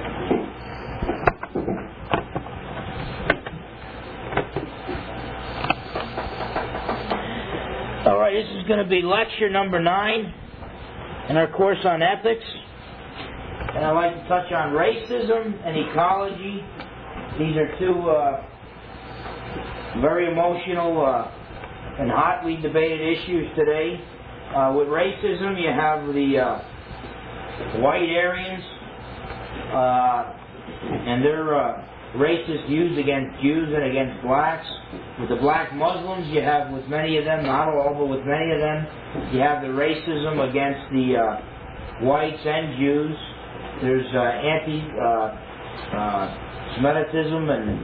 All right, this is going to be lecture number 9 in our course on ethics. And I'd like to touch on racism and ecology. These are two very emotional and hotly debated issues today. With racism, you have the white Aryans and their racist views against Jews and against blacks. With the black Muslims, you have with many of them, not all, but with many of them, you have the racism against the whites and Jews. There's anti-Semitism and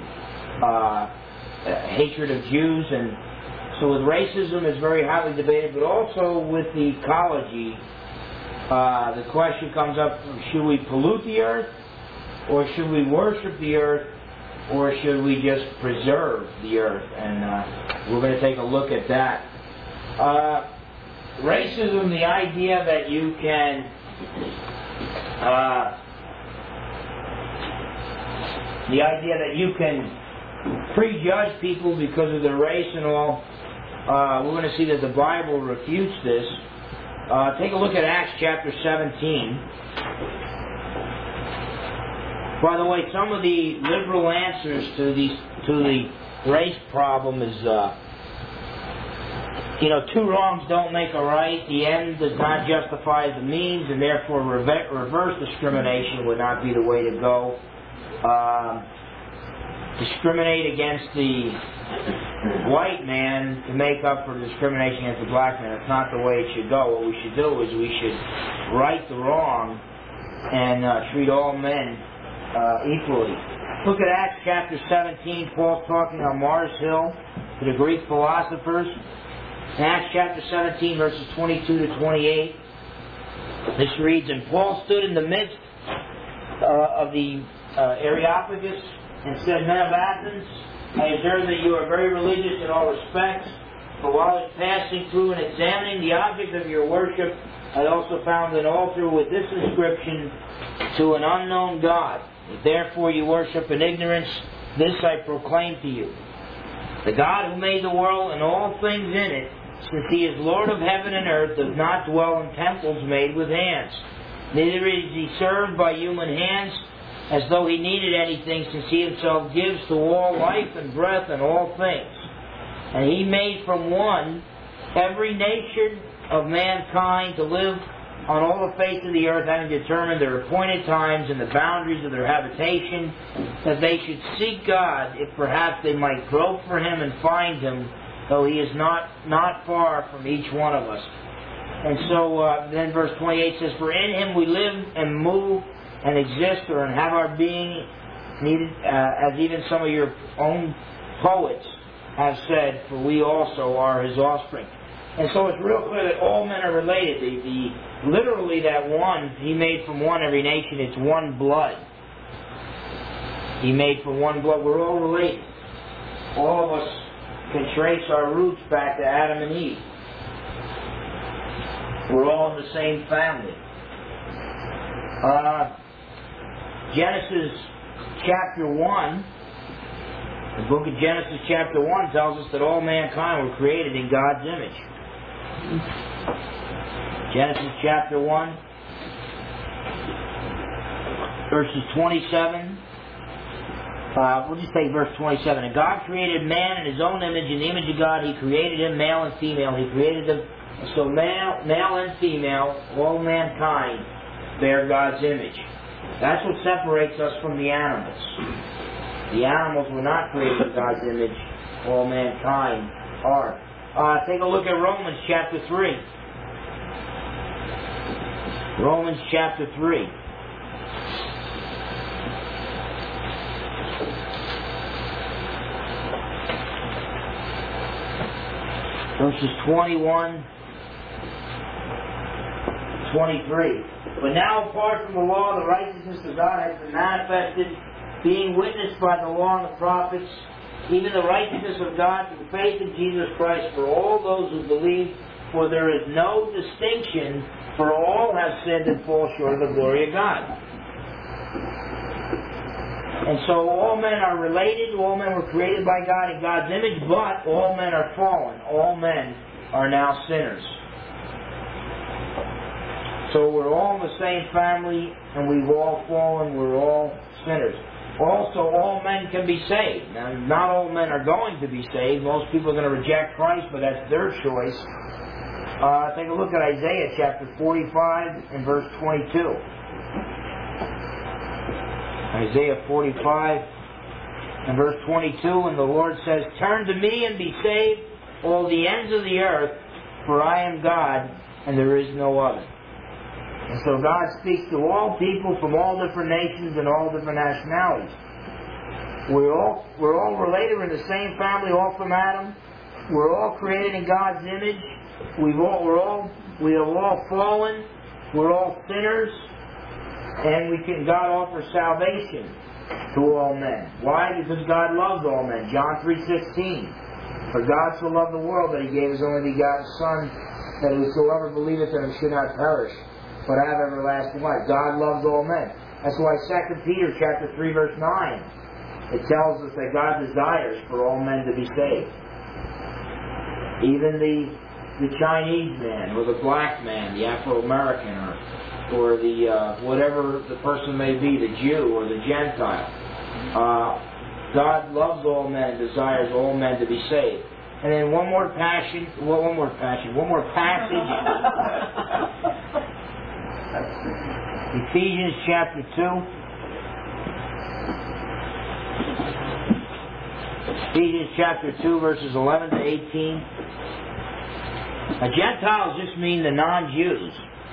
hatred of Jews, and so with racism it's very hotly debated, but also with the ecology, the question comes up, should we pollute the earth, or should we worship the earth, or should we just preserve the earth? And we're going to take a look at that. Racism, the idea that you can prejudge people because of their race and all. We're going to see that the Bible refutes this. Take a look at Acts chapter 17. By the way, some of the liberal answers to the race problem is, two wrongs don't make a right. The end does not justify the means, and therefore reverse discrimination would not be the way to go. Discriminate against the white man to make up for discrimination against the black man. It's not the way it should go. What we should do is we should right the wrong and treat all men equally. Look at Acts chapter 17. Paul's talking on Mars Hill to the Greek philosophers. In Acts chapter 17, verses 22 to 28, this reads, "And Paul stood in the midst of the Areopagus and said, 'Men of Athens, I observe that you are very religious in all respects. For while I was passing through and examining the object of your worship, I also found an altar with this inscription, to an unknown God. If therefore you worship in ignorance, this I proclaim to you. The God who made the world and all things in it, since He is Lord of heaven and earth, does not dwell in temples made with hands. Neither is He served by human hands, as though He needed anything, since He Himself gives to all life and breath and all things. And He made from one every nation of mankind to live on all the face of the earth, having determined their appointed times and the boundaries of their habitation, that they should seek God, if perhaps they might grope for Him and find Him, though He is not far from each one of us.'" And so then verse 28 says, "For in Him we live and move and exist, and have our being, needed, as even some of your own poets have said, for we also are His offspring." And so it's real clear that all men are related. Literally that one, He made from one every nation, it's one blood. He made from one blood. We're all related. All of us can trace our roots back to Adam and Eve. We're all in the same family. Genesis chapter 1, the book of Genesis chapter 1 tells us that all mankind were created in God's image. Genesis chapter 1, verses 27. We'll just take verse 27. "And God created man in His own image. In the image of God He created him, male and female. He created them." So male and female, all mankind, bear God's image. That's what separates us from the animals. The animals were not created in God's image. All mankind are. Take a look at Romans chapter 3. Romans chapter 3. Verses 21, 23. "But now apart from the law, the righteousness of God has been manifested, being witnessed by the law and the prophets, even the righteousness of God through faith in Jesus Christ for all those who believe, for there is no distinction, for all have sinned and fall short of the glory of God." And so all men are related, all men were created by God in God's image, but all men are fallen. All men are now sinners. So we're all in the same family, and we've all fallen, we're all sinners. Also, all men can be saved. Now, not all men are going to be saved. Most people are going to reject Christ, but that's their choice. Take a look at Isaiah chapter 45 and verse 22. Isaiah 45 and verse 22, and the Lord says, "Turn to me and be saved, all the ends of the earth, for I am God, and there is no other." And so God speaks to all people from all different nations and all different nationalities. We're all related. We're in the same family, all from Adam. We're all created in God's image. We have all fallen. We're all sinners. And God offers salvation to all men. Why? Because God loves all men. John 3:16. For God so loved the world that He gave His only begotten Son, that whosoever believeth in Him should not perish, but have everlasting life. God loves all men. That's why 2 Peter chapter 3 verse 9, it tells us that God desires for all men to be saved. Even the Chinese man, or the black man, the Afro-American, or the whatever the person may be, the Jew or the Gentile. God loves all men, desires all men to be saved. And then one more passage. Ephesians chapter 2. Ephesians chapter 2, verses 11 to 18. Gentiles just mean the non-Jews.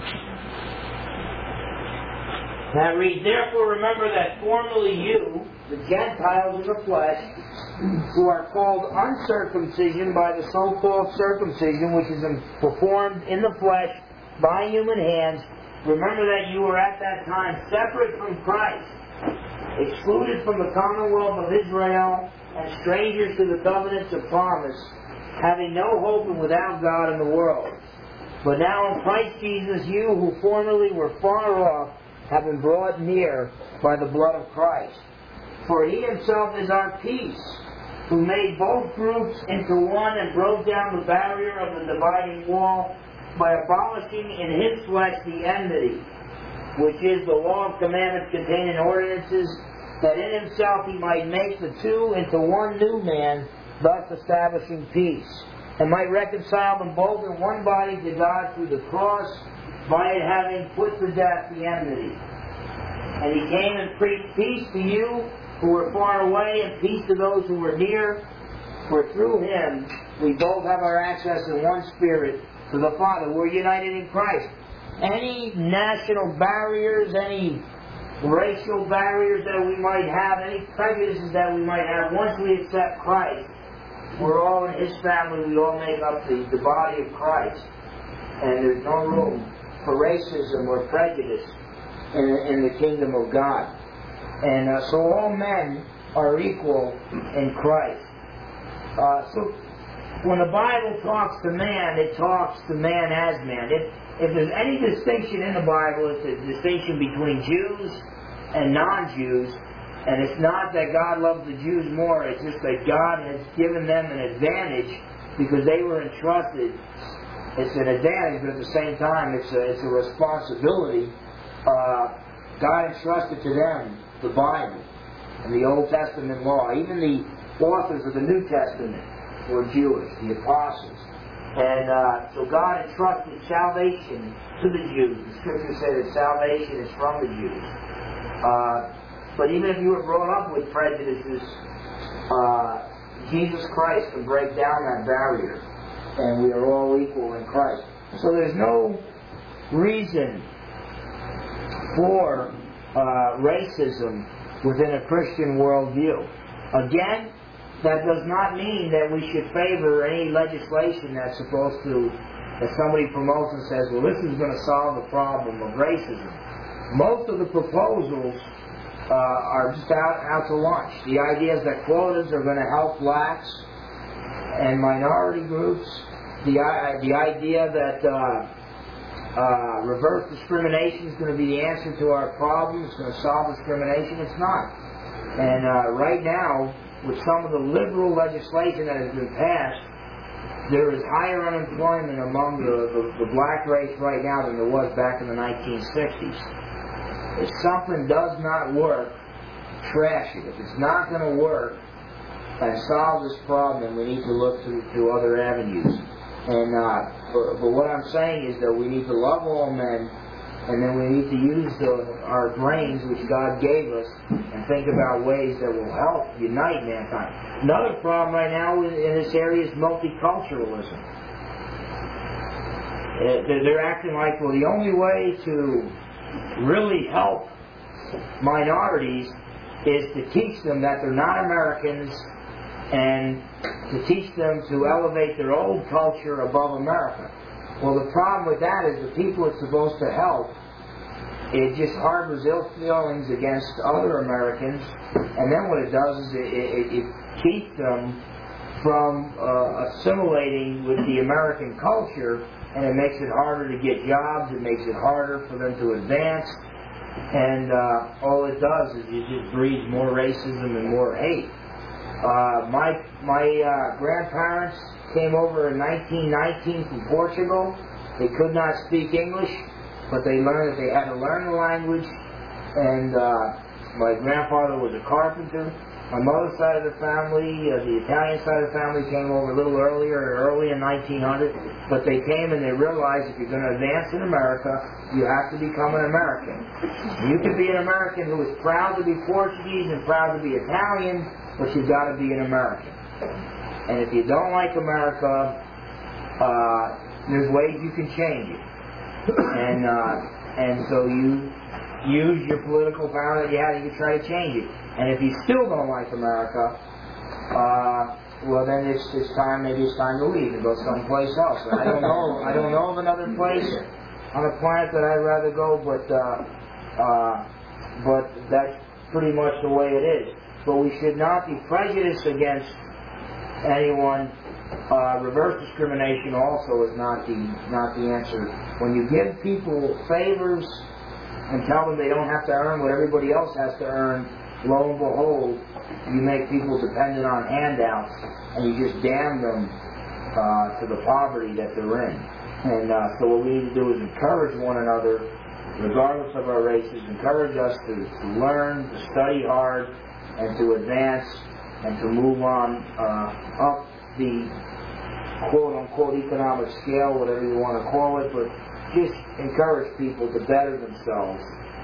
That reads, "Therefore remember that formerly you, the Gentiles in the flesh, who are called uncircumcision by the so-called circumcision which is performed in the flesh by human hands, remember that you were at that time separate from Christ, excluded from the commonwealth of Israel, and strangers to the covenants of promise, having no hope and without God in the world. But now in Christ Jesus, you who formerly were far off have been brought near by the blood of Christ. For He Himself is our peace, who made both groups into one and broke down the barrier of the dividing wall by abolishing in His flesh the enmity, which is the law of commandments contained in ordinances, that in Himself He might make the two into one new man, thus establishing peace, and might reconcile them both in one body to God through the cross, by it having put to death the enmity. And He came and preached peace to you who were far away, and peace to those who were near. For through Him we both have our access in one Spirit to the Father." We're united in Christ. Any national barriers, any racial barriers that we might have, any prejudices that we might have, once we accept Christ, we're all in His family. We all make up the body of Christ. And there's no room for racism or prejudice in the kingdom of God. And so all men are equal in Christ. So when the Bible talks to man, it talks to man as man. If there's any distinction in the Bible, it's a distinction between Jews and non-Jews. And it's not that God loves the Jews more, it's just that God has given them an advantage because they were entrusted. It's an advantage, but at the same time, it's a responsibility. God entrusted to them the Bible and the Old Testament law. Even the authors of the New Testament were Jewish, the apostles. And so God entrusted salvation to the Jews. The Scriptures say that salvation is from the Jews. But even if you were brought up with prejudices, Jesus Christ can break down that barrier. And we are all equal in Christ. So there's no reason for racism within a Christian worldview. Again, that does not mean that we should favor any legislation that's supposed to, that somebody promotes and says, well, this is going to solve the problem of racism. Most of the proposals are just out to lunch. The idea is that quotas are going to help blacks and minority groups. The idea that reverse discrimination is going to be the answer to our problem, it's going to solve discrimination. It's not. And right now, with some of the liberal legislation that has been passed, there is higher unemployment among the black race right now than there was back in the 1960s. If something does not work, trash it. If it's not going to work and solve this problem, then we need to look to other avenues. And but what I'm saying is that we need to love all men, and then we need to use our brains, which God gave us, and think about ways that will help unite mankind. Another problem right now in this area is multiculturalism. They're acting like, well, the only way to really help minorities is to teach them that they're not Americans, and to teach them to elevate their old culture above America. Well, the problem with that is the people it's supposed to help, it just harbors ill feelings against other Americans, and then what it does is it keeps them from assimilating with the American culture, and it makes it harder to get jobs, it makes it harder for them to advance, and all it does is it just breeds more racism and more hate. My grandparents came over in 1919 from Portugal. They could not speak English, but they learned that they had to learn the language. And my grandfather was a carpenter. My mother's side of the family, the Italian side of the family, came over a little early in 1900. But they came and they realized if you're going to advance in America, you have to become an American. You can be an American who is proud to be Portuguese and proud to be Italian, but you've got to be an American. And if you don't like America, there's ways you can change it. And so you use your political power that you have, you can try to change it. And if you still don't like America, well then it's time to leave and go someplace else. And I don't know of another place on the planet that I'd rather go, but that's pretty much the way it is. But we should not be prejudiced against anyone. Reverse discrimination also is not the answer. When you give people favors and tell them they don't have to earn what everybody else has to earn, lo and behold, you make people dependent on handouts, and you just damn them to the poverty that they're in. And so what we need to do is encourage one another, regardless of our races, encourage us to learn, to study hard, and to advance, and to move on up the quote-unquote economic scale, whatever you want to call it, but just encourage people to better themselves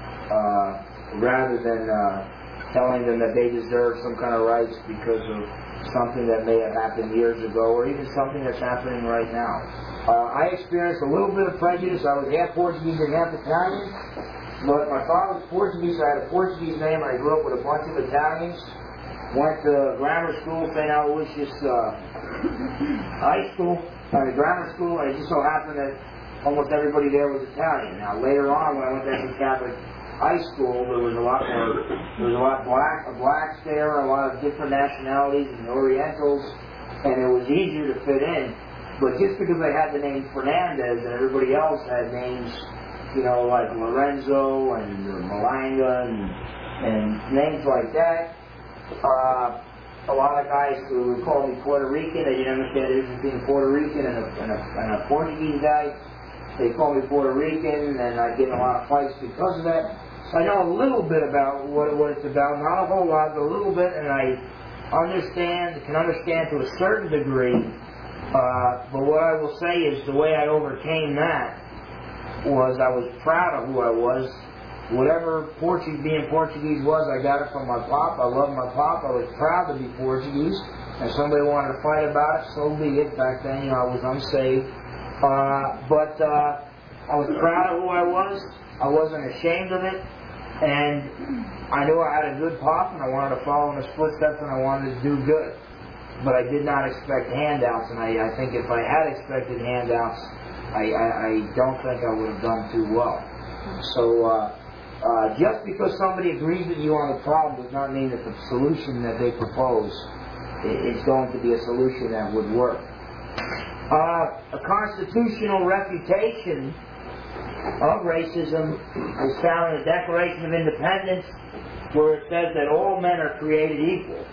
rather than telling them that they deserve some kind of rights because of something that may have happened years ago or even something that's happening right now. I experienced a little bit of prejudice. I was half Portuguese and half Italian, but my father was Portuguese. I had a Portuguese name. I grew up with a bunch of Italians. Went to grammar school, St. Aloysius High School, grammar school, and it just so happened that almost everybody there was Italian. Now later on, when I went to the Catholic high school, there was a lot blacks there, a lot of different nationalities and Orientals, and it was easier to fit in. But just because I had the name Fernandez and everybody else had names, like Lorenzo and Malanga and names like that, a lot of guys who would call me Puerto Rican, they didn't understand the difference between a Puerto Rican and a Portuguese guy. They call me Puerto Rican, and I get in a lot of fights because of that. So I know a little bit about what it's about, not a whole lot, but a little bit, and I can understand to a certain degree. But what I will say is the way I overcame that was I was proud of who I was. Whatever being Portuguese was, I got it from my pop. I loved my pop. I was proud to be Portuguese. And somebody wanted to fight about it, so be it. Back then, I was unsaved. But I was proud of who I was. I wasn't ashamed of it. And I knew I had a good pop, and I wanted to follow in his footsteps, and I wanted to do good. But I did not expect handouts, and I think if I had expected handouts, I don't think I would have done too well. So just because somebody agrees with you on the problem does not mean that the solution that they propose is going to be a solution that would work. A constitutional refutation of racism is found in the Declaration of Independence, where it says that all men are created equal.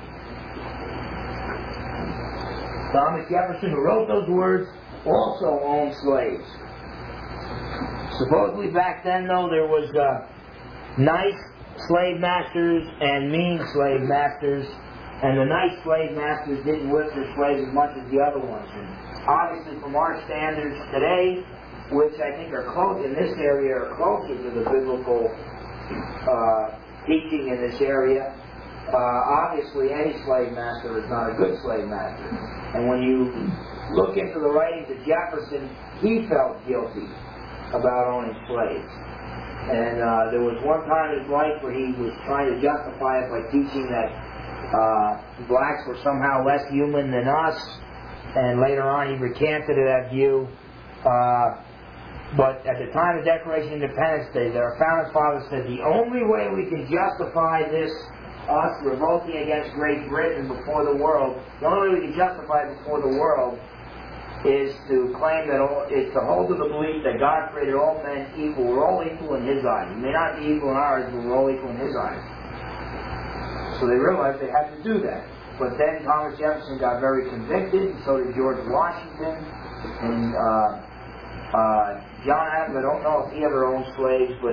Thomas Jefferson, who wrote those words, also owned slaves. Supposedly back then, though, there was nice slave masters and mean slave masters, and the nice slave masters didn't whip their slaves as much as the other ones. And obviously, from our standards today, which I think are close in this area, are closer to the biblical teaching in this area, obviously any slave master is not a good slave master. And when you look into the writings of Jefferson, he felt guilty about owning slaves. And there was one time in his life where he was trying to justify it by teaching that blacks were somehow less human than us, and later on he recanted that view. But at the time of Declaration of Independence Day, our founding fathers said the only way we can justify this, us revolting against Great Britain before the world, the only way we can justify it before the world is to claim that is to hold to the belief that God created all men equal. We're all equal in His eyes. We may not be equal in ours, but we're all equal in His eyes. So they realized they had to do that. But then Thomas Jefferson got very convicted, and so did George Washington, and John Adams. I don't know if he ever owned slaves, but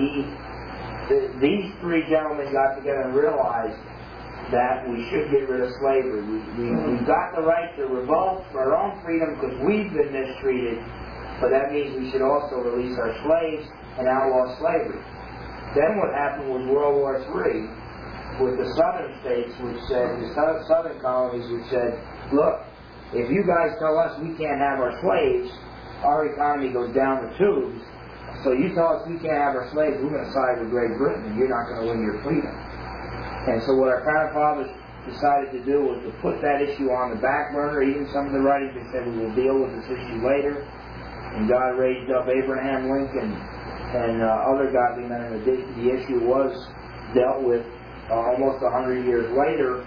these three gentlemen got together and realized that we should get rid of slavery. We've got the right to revolt for our own freedom because we've been mistreated, but that means we should also release our slaves and outlaw slavery. Then what happened was World War III with the southern states, which said, the southern colonies, which said, look, if you guys tell us we can't have our slaves, our economy goes down the tubes. So you tell us we can't have our slaves, we're going to side with Great Britain, and you're not going to win your freedom. And so what our founding fathers decided to do was to put that issue on the back burner. Even some of the writings that said we will deal with this issue later. And God raised up Abraham Lincoln and other godly men, and the issue was dealt with almost 100 years later.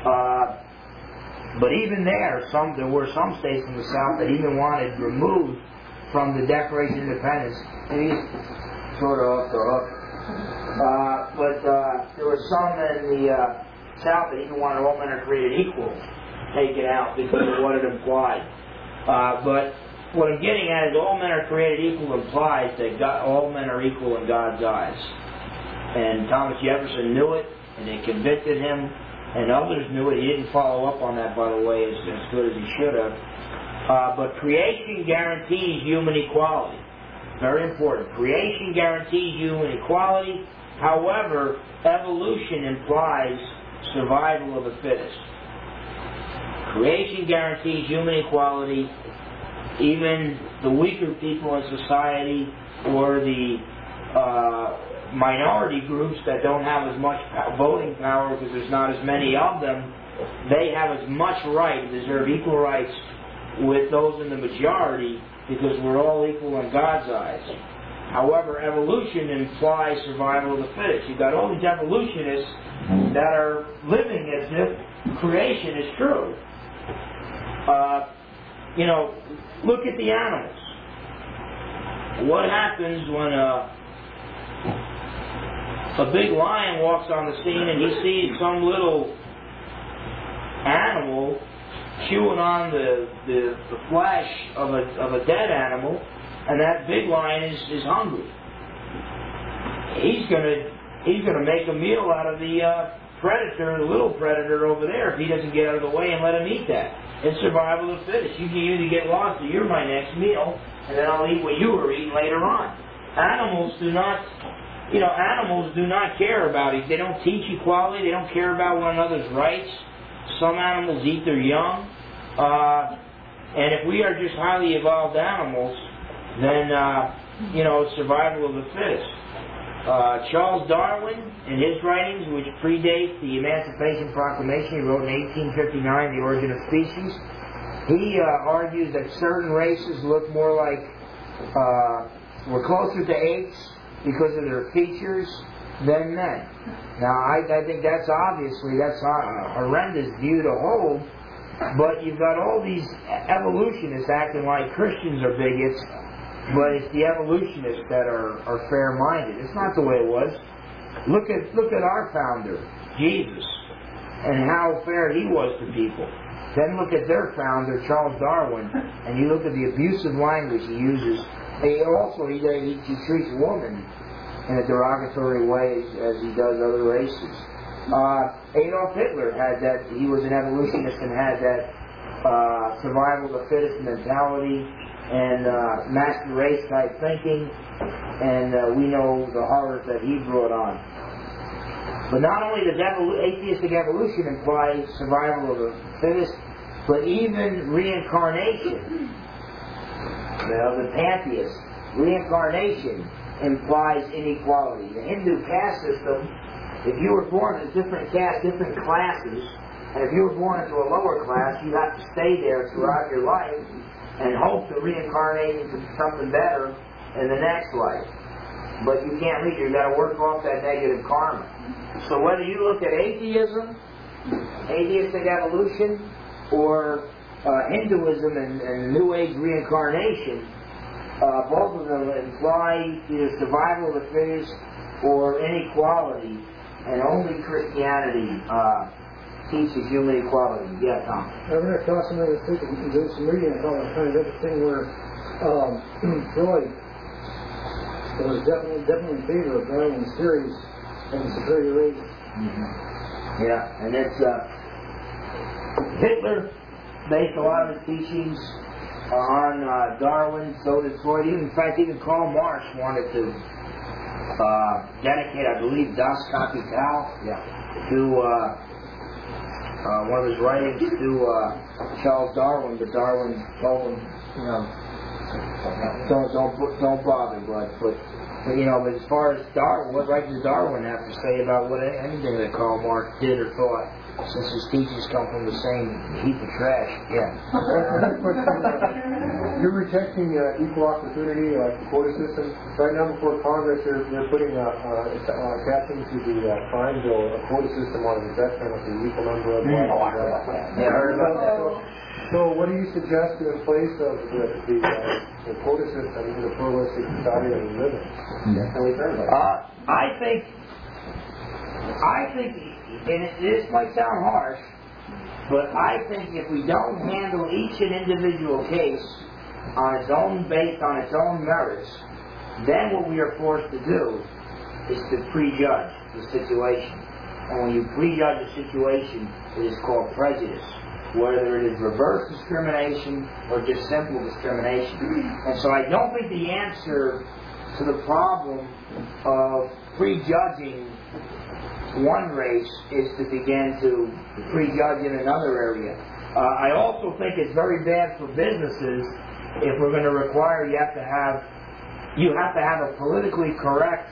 But even there were some states in the South that even wanted removed from the Declaration of Independence. And he's sort of off the hook. But there were some in the South that even wanted all men are created equal taken out because of what it implied. But what I'm getting at is all men are created equal implies that all men are equal in God's eyes. And Thomas Jefferson knew it, and it convicted him, and others knew it. He didn't follow up on that, by the way, as good as he should have. But creation guarantees human equality. Very important. Creation guarantees human equality. However, evolution implies survival of the fittest. Creation guarantees human equality. Even the weaker people in society or the minority groups that don't have as much voting power because there's not as many of them, they have as much right, deserve equal rights with those in the majority because we're all equal in God's eyes. However, evolution implies survival of the fittest. You've got all these evolutionists that are living as if creation is true. Look at the animals. What happens when a big lion walks on the scene and he sees some little animal chewing on the flesh of a dead animal, and that big lion is hungry? He's gonna make a meal out of the predator, the little predator over there, if he doesn't get out of the way and let him eat that. It's survival of the fittest. You can either get lost or you're my next meal, and then I'll eat what you were eating later on. Animals do not care about it. They don't teach equality. They don't care about one another's rights. Some animals eat their young. And if we are just highly evolved animals, then, it's survival of the fittest. Charles Darwin, in his writings, which predate the Emancipation Proclamation, he wrote in 1859, The Origin of Species, he argues that certain races look more like, were closer to apes because of their features than men. Now, I think that's a horrendous view to hold, but you've got all these evolutionists acting like Christians are bigots, but it's the evolutionists that are fair-minded. It's not the way it was. Look at our founder, Jesus, and how fair he was to people. Then look at their founder, Charles Darwin, and you look at the abusive language he uses. He treats women in a derogatory way as he does other races. Adolf Hitler had that. He was an evolutionist and had that survival of the fittest mentality and master race type thinking, and we know the horrors that he brought on. But not only does atheistic evolution imply survival of the fittest, but even reincarnation. The pantheists, reincarnation implies inequality. The Hindu caste system, if you were born in different castes, different classes, and if you were born into a lower class, you have to stay there throughout your life and hope to reincarnate into something better in the next life. But you can't leave. You've got to work off that negative karma. So whether you look at atheism, atheistic evolution, or Hinduism and New Age reincarnation, both of them imply either survival of the fittest or inequality, and only Christianity teaches human equality. Yeah, Tom. I saw some other things, doing some reading, I thought it was kind of interesting where Freud was definitely in favor of Darwin's theories and superior race. Mm-hmm. Yeah, and it's Hitler based a lot of his teachings on Darwin, so did Freud. In fact, even Karl Marx wanted to dedicate, I believe, Das Kapital to one of his writings to Charles Darwin, but Darwin told him, don't bother, but as far as Darwin, what right does Darwin have to say about anything that Karl Marx did or thought, since his teachings come from the same heap of trash? Yeah. You're rejecting equal opportunity, like the quota system. Right now, before Congress, they're putting attaching to the crime bill a quota system on investment with the equal number of I heard about that. So what do you suggest in place of the quota system in the pluralistic society that we live in? I think, and this might sound harsh, but I think if we don't handle each and individual case on its own, based on its own merits, then what we are forced to do is to prejudge the situation. And when you prejudge a situation, it is called prejudice, whether it is reverse discrimination or just simple discrimination. And so I don't think the answer to the problem of prejudging one race is to begin to prejudge in another area. I also think it's very bad for businesses if we're going to require you have to have a politically correct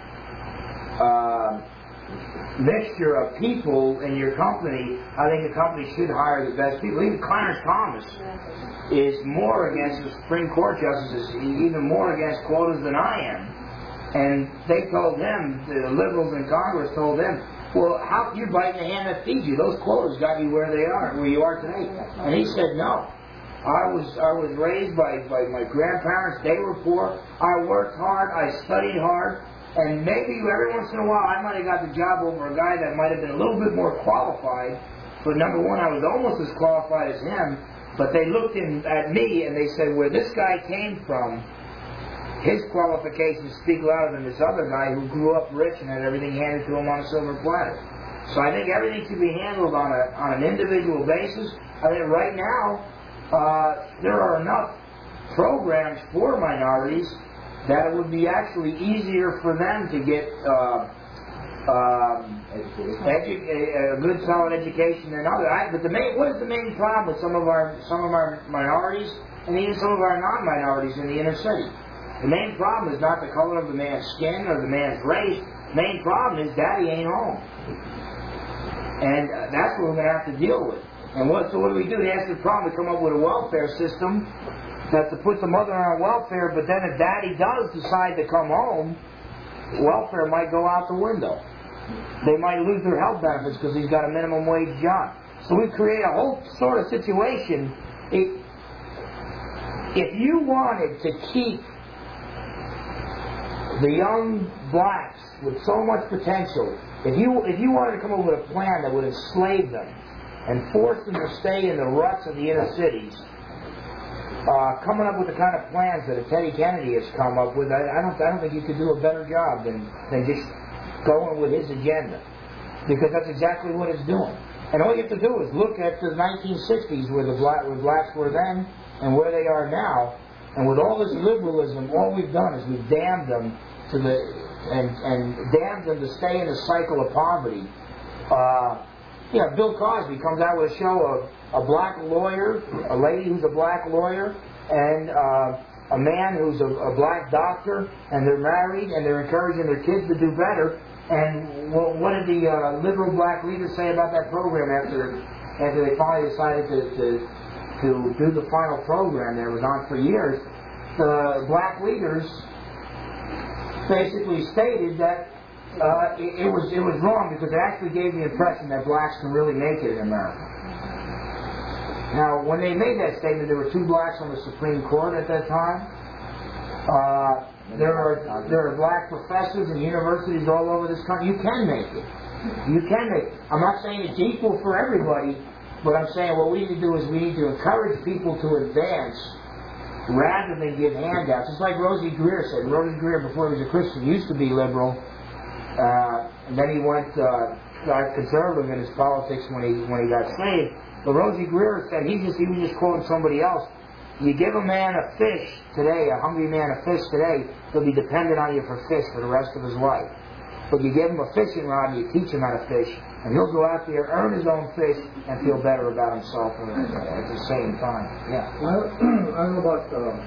mixture of people in your company. I think the company should hire the best people. Even Clarence Thomas is more against the Supreme Court justices, even more against quotas than I am. And they told him, the liberals in Congress told him, well, how can you bite the hand that feeds you? Those quotas got you where you are today. And he said, no. I was raised by my grandparents. They were poor. I worked hard. I studied hard. And maybe every once in a while I might have got the job over a guy that might have been a little bit more qualified. But number one, I was almost as qualified as him. But they looked at me and they said, where this guy came from, his qualifications speak louder than this other guy who grew up rich and had everything handed to him on a silver platter. So I think everything should be handled on an individual basis. I think right now there are enough programs for minorities that it would be actually easier for them to get a good solid education than others. But what is the main problem with some of our minorities and even some of our non-minorities in the inner city? The main problem is not the color of the man's skin or the man's race. The main problem is Daddy ain't home. And that's what we're going to have to deal with. And so what do? The answer to the problem, we come up with a welfare system that's to put the mother on welfare, but then if Daddy does decide to come home, welfare might go out the window. They might lose their health benefits because he's got a minimum wage job. So we create a whole sort of situation. If you wanted to keep the young blacks with so much potential, if you wanted to come up with a plan that would enslave them and force them to stay in the ruts of the inner cities, coming up with the kind of plans that Teddy Kennedy has come up with, I don't think you could do a better job than just going with his agenda, because that's exactly what it's doing. And all you have to do is look at the 1960s, where blacks were then and where they are now. And with all this liberalism, all we've done is we've damned them to damned them to stay in the cycle of poverty. Bill Cosby comes out with a show of a black lawyer, a lady who's a black lawyer, and a man who's a black doctor, and they're married, and they're encouraging their kids to do better. And what did the liberal black leaders say about that program after they finally decided to do the final program that was on for years? The black leaders basically stated that it was wrong, because it actually gave the impression that blacks can really make it in America. Now, when they made that statement, there were 2 blacks on the Supreme Court at that time. There are black professors in universities all over this country. You can make it. You can make it. I'm not saying it's equal for everybody, but I'm saying what we need to do is we need to encourage people to advance rather than give handouts. It's like Rosie Greer said. Rosie Greer, before he was a Christian, used to be liberal, and then he went conservative in his politics when he got saved. But Rosie Greer said he was just quoting somebody else. You give a man a fish today, a hungry man a fish today, he'll be dependent on you for fish for the rest of his life. But you give him a fishing rod and you teach him how to fish, and he'll go out there, earn his own fish, and feel better about himself at the same time. Yeah. I don't know about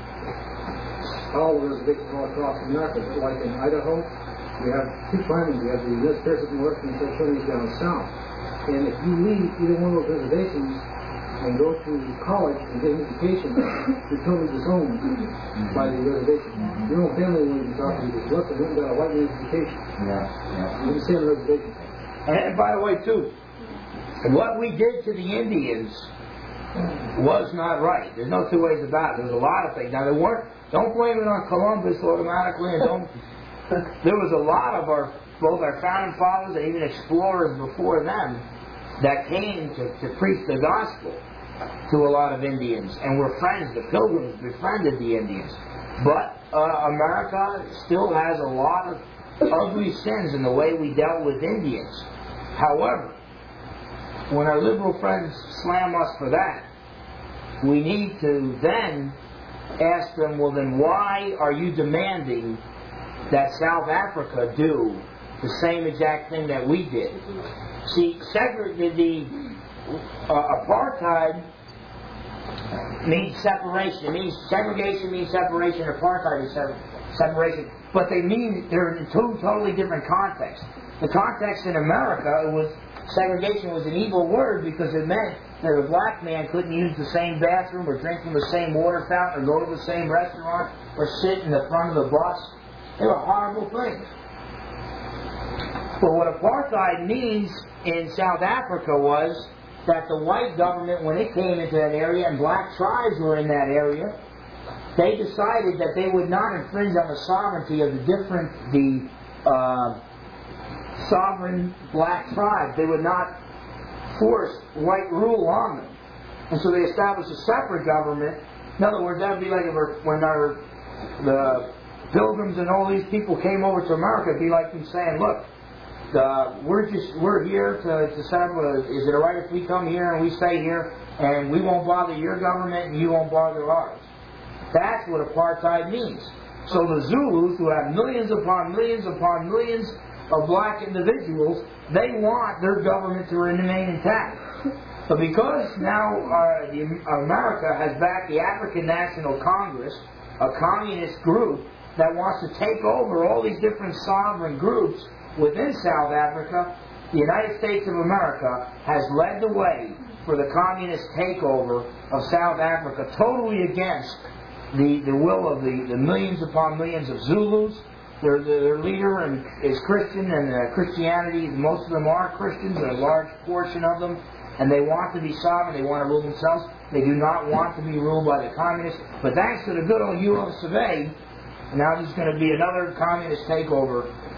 all the reservations all across America, but like in Idaho, we have 2 climates. We have the United States up north and the Shoshone down south. And if you leave either one of those reservations and go to college and get an education, you're totally disowned by the reservation. Your own family won't even talk to you. Look, they haven't got a white man's education. You can stay on the reservation. And by the way, too, what we did to the Indians was not right. There's no 2 ways about it. There's a lot of things. Now, don't blame it on Columbus automatically, and don't. There was a lot of both our founding fathers and even explorers before them that came to preach the gospel to a lot of Indians, and were friends. The Pilgrims befriended the Indians. But America still has a lot of ugly sins in the way we dealt with Indians. However, when our liberal friends slam us for that, we need to then ask them, well then why are you demanding that South Africa do the same exact thing that we did? See, apartheid means separation. It means segregation means separation. Apartheid is separation. But they're in 2 totally different contexts. The context in America segregation was an evil word, because it meant that a black man couldn't use the same bathroom or drink from the same water fountain or go to the same restaurant or sit in the front of the bus. They were horrible things. But what apartheid means in South Africa was that the white government, when it came into that area and black tribes were in that area, they decided that they would not infringe on the sovereignty of the sovereign black tribes. They would not force white rule on them. And so they established a separate government. In other words, that would be like when the Pilgrims and all these people came over to America. It'd be like them saying, look, we're here to set up is it alright if we come here and we stay here and we won't bother your government and you won't bother ours? That's what apartheid means. So the Zulus, who have millions upon millions upon millions of black individuals, they want their government to remain intact. But because now America has backed the African National Congress, a communist group that wants to take over all these different sovereign groups within South Africa, the United States of America has led the way for the communist takeover of South Africa, totally against the will of the millions upon millions of Zulus. Their leader is Christian, and Christianity, most of them are Christians, a large portion of them, and they want to be sovereign, they want to rule themselves. They do not want to be ruled by the communists. But thanks to the good old U.S. of A., now there's going to be another communist takeover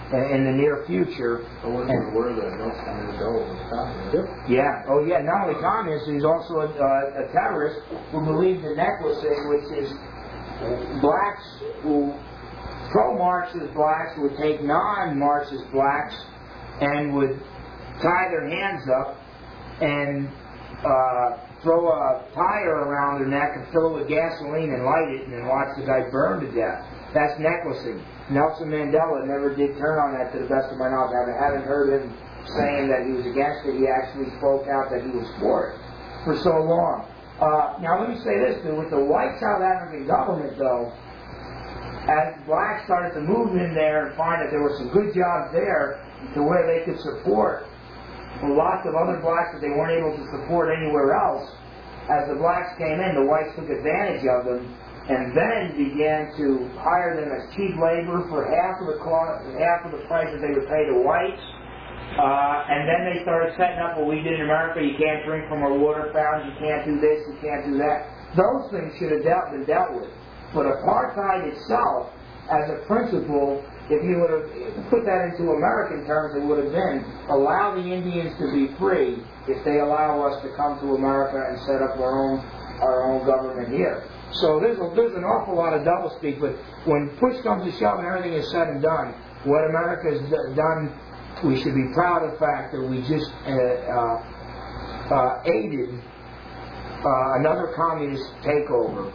in the near future. I wasn't aware that Nelson Mandela was communist. Yeah. Oh, yeah. Not only communist, he's also a terrorist who believed in necklacing, which is blacks who pro-Marxist blacks would take non-Marxist blacks and would tie their hands up and throw a tire around their neck and fill it with gasoline and light it and then watch the guy burn to death. That's necklacing. Nelson Mandela never did turn on that, to the best of my knowledge. I haven't heard him saying that he was against it. He actually spoke out that he was for it for so long. Now let me say this, too. With the white South African government, though, as blacks started to move in there and find that there were some good jobs there to where they could support lots of other blacks that they weren't able to support anywhere else, as the blacks came in, the whites took advantage of them and then began to hire them as cheap labor for half of the price that they would pay the whites. And then they started setting up what we did in America. You can't drink from our water fountains. You can't do this. You can't do that. Those things should have been dealt with. But apartheid itself, as a principle, if you would have put that into American terms, it would have been allow the Indians to be free if they allow us to come to America and set up our own government here. So there's an awful lot of doublespeak, but when push comes to shove and everything is said and done, what America has done, we should be proud of the fact that we just aided another communist takeover.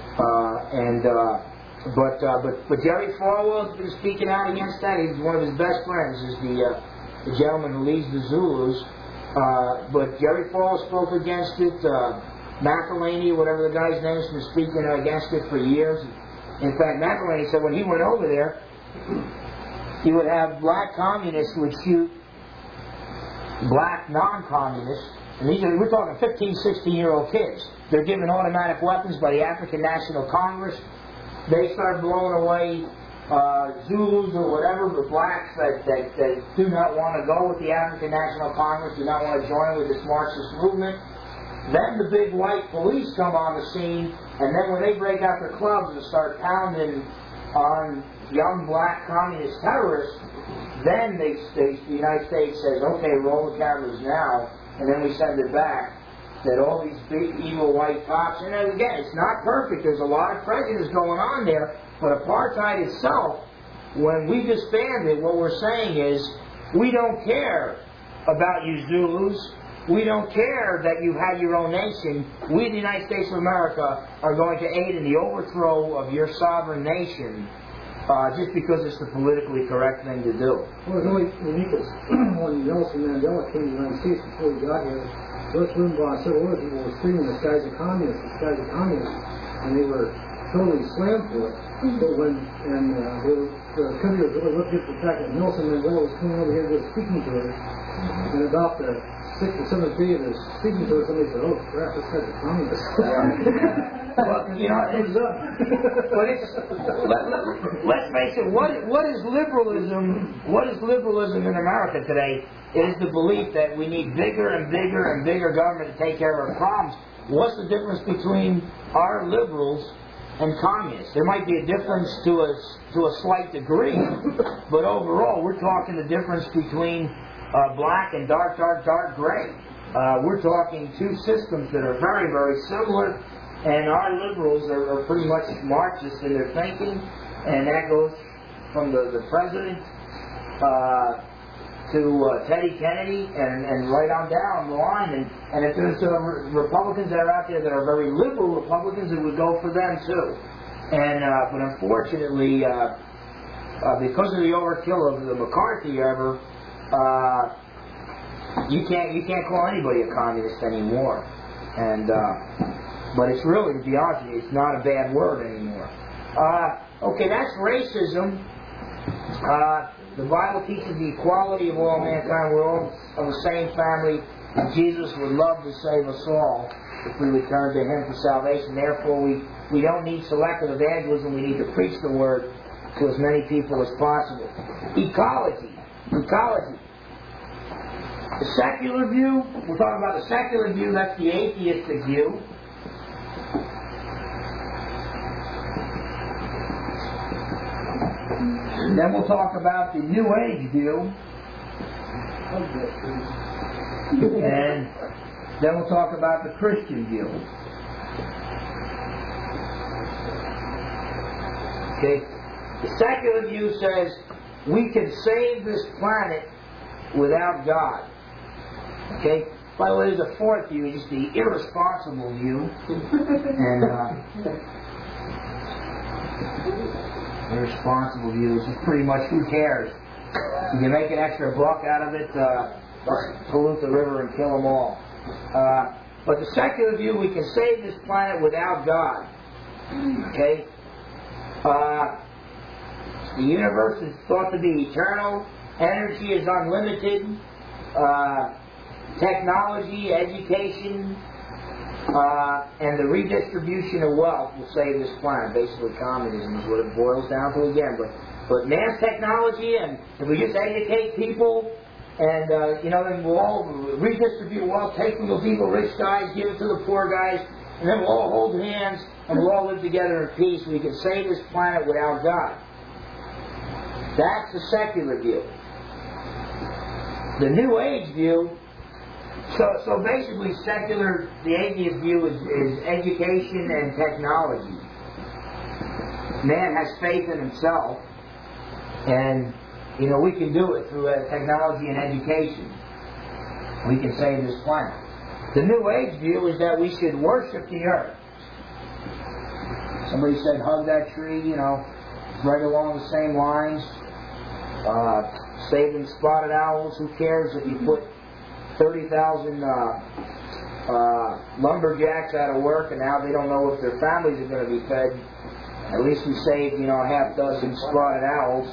But Jerry Falwell's been speaking out against that. He's one of his best friends, is the gentleman who leads the Zulus. But Jerry Falwell spoke against it. McElhaney, whatever the guy's name is, been speaking against it for years. In fact, McElhaney said when he went over there, he would have black communists who would shoot black non-communists. And we're talking 15, 16-year-old kids. They're given automatic weapons by the African National Congress. They start blowing away Zulus or whatever, but blacks that do not want to go with the African National Congress, do not want to join with this Marxist movement. Then the big white police come on the scene, and then when they break out their clubs and start pounding on young black communist terrorists, then the United States says, okay, roll the cameras now, and then we send it back. That all these big evil white cops, and again, it's not perfect, there's a lot of prejudice going on there, but apartheid itself, when we disband it, what we're saying is, we don't care about you Zulus, we don't care that you had your own nation, we the United States of America are going to aid in the overthrow of your sovereign nation, just because it's the politically correct thing to do. Well, it's only unique when Nelson Mandela came to the United States before he got here. Rush Limbaugh and several other people were screaming, this guy's a communist, this guy's a communist. And they were totally slammed for it. But when, the country was really looking at the fact that Nelson Mandela was coming over here and just speaking to her, and about the 6th or 7th day of his speaking to her, somebody said, oh crap, this guy's a communist. Well, you know, let's face it, what is liberalism? What is liberalism in America today? It is the belief that we need bigger and bigger and bigger government to take care of our problems. What's the difference between our liberals and communists? There might be a difference to a slight degree, but overall, we're talking the difference between black and dark gray. We're talking two systems that are very, very similar. And our liberals are pretty much Marxist in their thinking, and that goes from the president to Teddy Kennedy and right on down the line. And if there's Republicans that are out there that are very liberal Republicans, it would go for them too. And but unfortunately, because of the overkill of the McCarthy era, you can't call anybody a communist anymore. And but it's really, to be honest with you, it's not a bad word anymore. Okay, that's racism. The Bible teaches the equality of all mankind. We're all of the same family, and Jesus would love to save us all if we would turn to Him for salvation. Therefore, we don't need selective evangelism. We need to preach the Word to as many people as possible. Ecology. The secular view, we're talking about the secular view, that's the atheistic view. Then we'll talk about the New Age view. And then we'll talk about the Christian view. Okay? The secular view says we can save this planet without God. Okay? By the way, there's a fourth view, it's the irresponsible view. And irresponsible view is just pretty much who cares. You can make an extra buck out of it, pollute the river and kill them all. But the secular view, we can save this planet without God. Okay? The universe is thought to be eternal. Energy is unlimited. Technology, education, and the redistribution of wealth will save this planet. Basically, communism is what it boils down to again. But man's technology, and if we just educate people, and then we'll all redistribute wealth, take from the people, rich guys, give it to the poor guys, and then we'll all hold hands and we'll all live together in peace. We can save this planet without God. That's the secular view. The New Age view. So basically, the atheist view is education and technology. Man has faith in himself, and we can do it through technology and education. We can save this planet. The New Age view is that we should worship the earth. Somebody said, hug that tree, right along the same lines. Saving spotted owls, who cares if you put 30,000 lumberjacks out of work and now they don't know if their families are going to be fed. At least we saved, a half dozen spotted owls.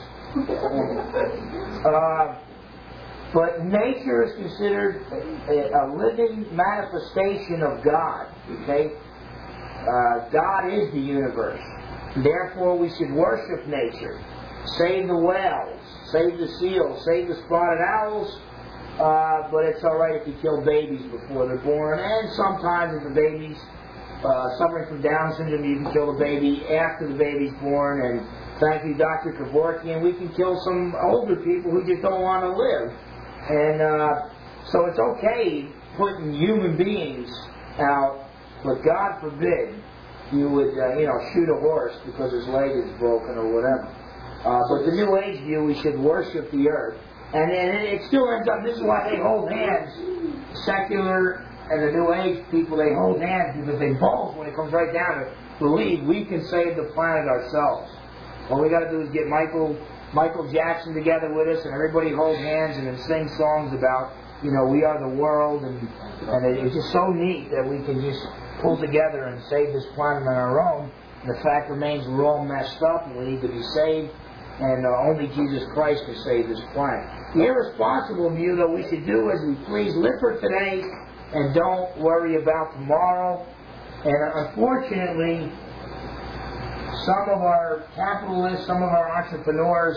But nature is considered a living manifestation of God. Okay? God is the universe. Therefore, we should worship nature. Save the whales, save the seals, save the spotted owls. But it's alright if you kill babies before they're born. And sometimes if the baby's suffering from Down syndrome, you can kill the baby after the baby's born. And thank you, Dr. Kevorkian, we can kill some older people who just don't want to live. And so it's okay putting human beings out, but God forbid you would, shoot a horse because his leg is broken or whatever. But the New Age view, we should worship the earth. And it still ends up, this is why they hold hands, secular and the New Age people, they hold hands because they both, when it comes right down to it, believe we can save the planet ourselves. All we got to do is get Michael Jackson together with us and everybody hold hands and then sing songs about, we are the world, and it's just so neat that we can just pull together and save this planet on our own. And the fact remains we're all messed up and we need to be saved. And only Jesus Christ can save this planet. The irresponsible view, though, we should do as we please. Live for today and don't worry about tomorrow. And unfortunately, some of our capitalists, some of our entrepreneurs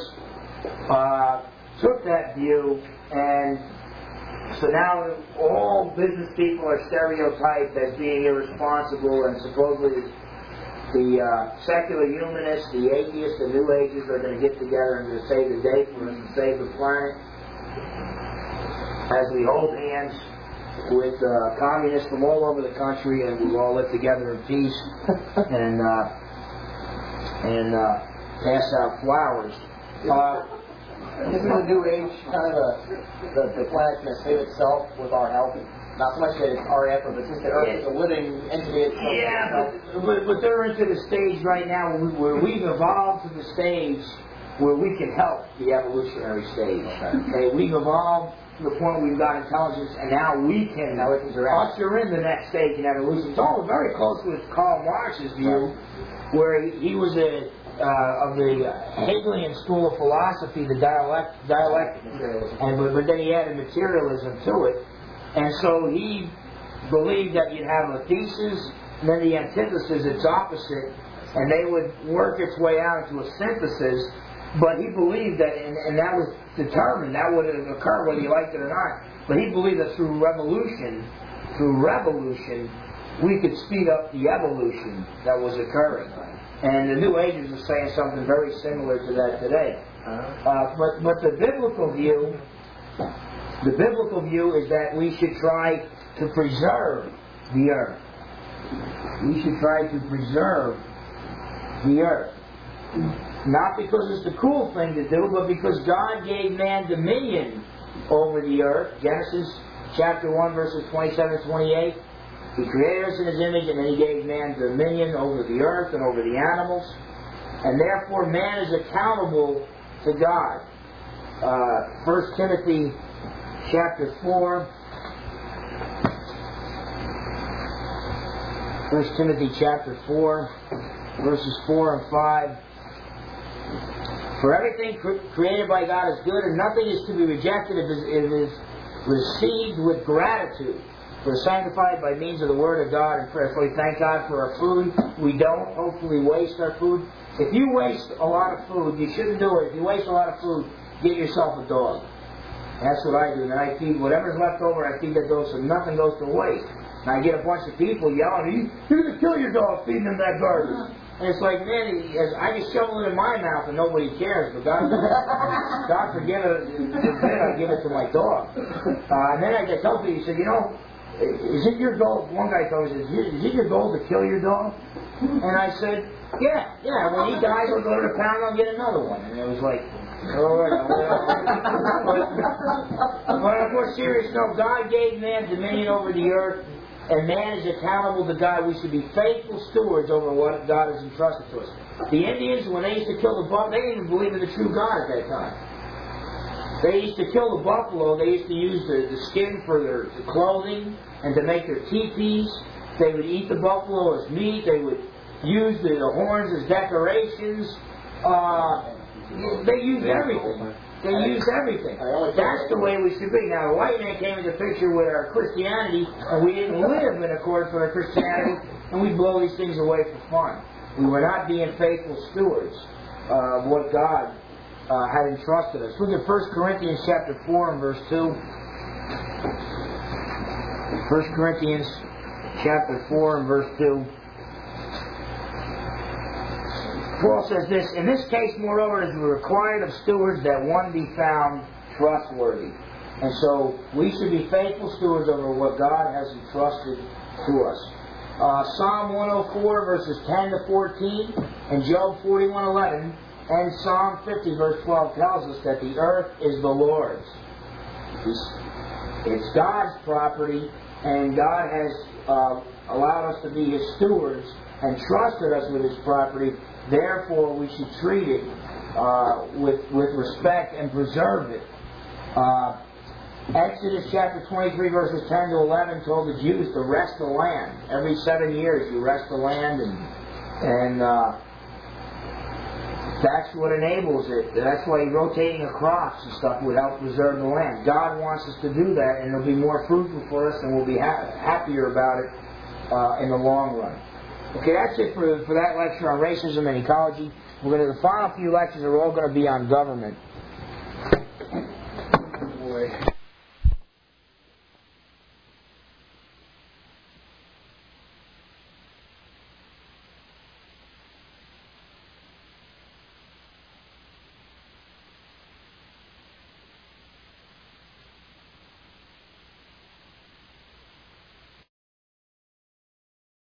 took that view, and so now all business people are stereotyped as being irresponsible, and supposedly the secular humanists, the atheists, the New Agers are going to get together and to save the day for us and save the planet. As we hold hands with communists from all over the country, and we'll all live together in peace and pass out flowers. Isn't the New Age kind of the planet's going to save itself with our help? Not so much that it's our effort, but just the Earth is a living entity itself. Yeah, but they're into the stage right now where we've evolved to the stage where we can help the evolutionary stage. Okay, we've evolved to the point where we've got intelligence, and now we can usher in the next stage in evolution. It's all very close with Karl Marx's view, where he was of the Hegelian school of philosophy, the dialectic, but then he added materialism to it. And so he believed that you'd have a thesis, and then the antithesis, its opposite, and they would work its way out into a synthesis. But he believed that, and that was determined, that would occur whether you liked it or not. But he believed that through revolution, we could speed up the evolution that was occurring. And the New Agers are saying something very similar to that today. But the biblical view is that we should try to preserve the earth. We should try to preserve the earth. Not because it's the cool thing to do, but because God gave man dominion over the earth. Genesis chapter 1, verses 27-28. He created us in His image, and then He gave man dominion over the earth and over the animals. And therefore man is accountable to God. 1 Timothy chapter 4. 1 Timothy chapter 4, verses 4 and 5. For everything created by God is good, and nothing is to be rejected if it is received with gratitude. We're sanctified by means of the Word of God and prayer. So we thank God for our food. We don't hopefully waste our food. If you waste a lot of food, you shouldn't do it. If you waste a lot of food, get yourself a dog. That's what I do. And I feed whatever's left over, I feed that dog so nothing goes to waste. And I get a bunch of people yelling, "You're going to kill your dog feeding him that garbage." And it's like, man, I just shovel it in my mouth and nobody cares. But God forbid I give it to my dog. And then I tell people, he said, is it your goal? One guy told me, is it your goal to kill your dog? And I said, yeah. When he dies, I'll go to the pound and I'll get another one. And it was like, all right. But on a more serious note, God gave man dominion over the earth, and man is accountable to God. We should be faithful stewards over what God has entrusted to us. The Indians, when they used to kill the buffalo, they didn't even believe in the true God at that time. They used to kill the buffalo. They used to use the skin for their clothing and to make their teepees. They would eat the buffalo as meat. They would use the horns as decorations. They used everything. That's the way we should be. Now, the white man came into the picture with our Christianity, and we didn't live in accordance with our Christianity, and we blow these things away for fun. We were not being faithful stewards of what God had entrusted us. Look at 1 Corinthians chapter 4 and verse 2. 1 Corinthians chapter 4 and verse 2. Paul says this, in this case, moreover, it is required of stewards that one be found trustworthy. And so we should be faithful stewards over what God has entrusted to us. Psalm 104 verses 10 to 14 and Job 41:11 and Psalm 50 verse 12 tells us that the earth is the Lord's. It's God's property, and God has allowed us to be His stewards and trusted us with His property. Therefore, we should treat it with respect and preserve it. Exodus chapter 23 verses 10 to 11 told the Jews to rest the land. Every 7 years you rest the land, and that's what enables it. That's why rotating of crops and stuff would help preserve the land. God wants us to do that, and it'll be more fruitful for us, and we'll be happier about it in the long run. Okay, that's it for that lecture on racism and ecology. The final few lectures are all going to be on government. Boy.